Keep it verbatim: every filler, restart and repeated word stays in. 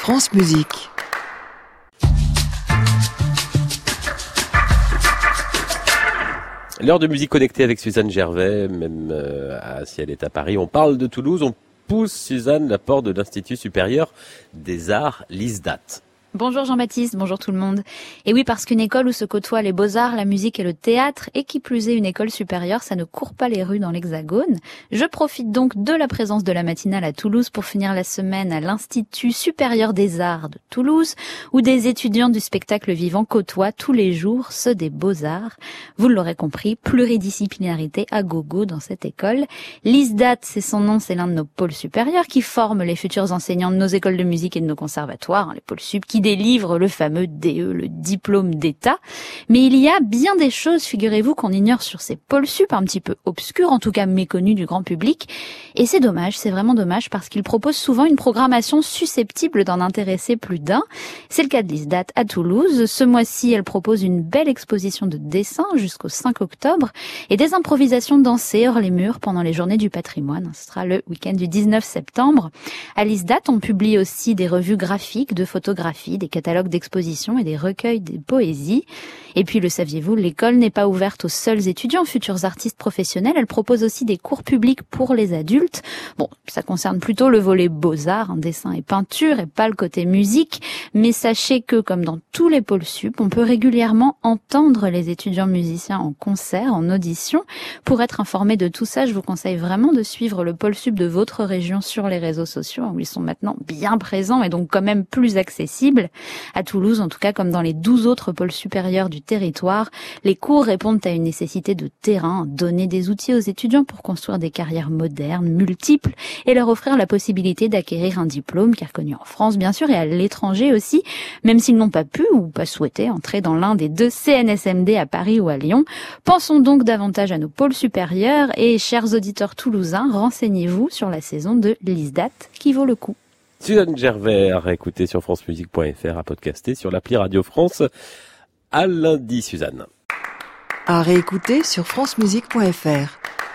France Musique. L'heure de musique connectée avec Suzanne Gervais, même euh, si elle est à Paris. On parle de Toulouse, on pousse Suzanne la porte de l'Institut supérieur des arts, l'I S D A T. Bonjour Jean-Baptiste, bonjour tout le monde. Et oui, parce qu'une école où se côtoient les beaux-arts, la musique et le théâtre, et qui plus est une école supérieure, ça ne court pas les rues dans l'Hexagone. Je profite donc de la présence de la matinale à Toulouse pour finir la semaine à l'Institut supérieur des arts de Toulouse, où des étudiants du spectacle vivant côtoient tous les jours ceux des beaux-arts. Vous l'aurez compris, pluridisciplinarité à gogo dans cette école. L'I S D A T, c'est son nom, c'est l'un de nos pôles supérieurs qui forment les futurs enseignants de nos écoles de musique et de nos conservatoires, hein, les pôles sup, qui délivre le fameux D E, le diplôme d'État. Mais il y a bien des choses, figurez-vous, qu'on ignore sur ces pôles sup, un petit peu obscurs, en tout cas méconnus du grand public. Et c'est dommage, c'est vraiment dommage, parce qu'ils proposent souvent une programmation susceptible d'en intéresser plus d'un. C'est le cas de l'I S D A T à Toulouse. Ce mois-ci, elle propose une belle exposition de dessins jusqu'au cinq octobre et des improvisations dansées hors les murs pendant les journées du patrimoine. Ce sera le week-end du dix-neuf septembre. À l'I S D A T, on publie aussi des revues graphiques de photographie, des catalogues d'expositions et des recueils de poésie. Et puis, le saviez-vous, l'école n'est pas ouverte aux seuls étudiants, futurs artistes professionnels. Elle propose aussi des cours publics pour les adultes. Bon, ça concerne plutôt le volet beaux-arts, hein, dessin et peinture, et pas le côté musique. Mais sachez que, comme dans tous les pôles sup, on peut régulièrement entendre les étudiants musiciens en concert, en audition. Pour être informé de tout ça, je vous conseille vraiment de suivre le pôle sup de votre région sur les réseaux sociaux, où ils sont maintenant bien présents et donc quand même plus accessibles. À Toulouse, en tout cas, comme dans les douze autres pôles supérieurs du territoire, les cours répondent à une nécessité de terrain, donner des outils aux étudiants pour construire des carrières modernes, multiples, et leur offrir la possibilité d'acquérir un diplôme qui est reconnu en France, bien sûr, et à l'étranger aussi, même s'ils n'ont pas pu ou pas souhaité entrer dans l'un des deux C N S M D à Paris ou à Lyon. Pensons donc davantage à nos pôles supérieurs et, chers auditeurs toulousains, renseignez-vous sur la saison de l'I S D A T qui vaut le coup. Suzanne Gervais à réécouter sur francemusique point f r, à podcaster sur l'appli Radio France. À lundi, Suzanne. À réécouter sur francemusique point f r.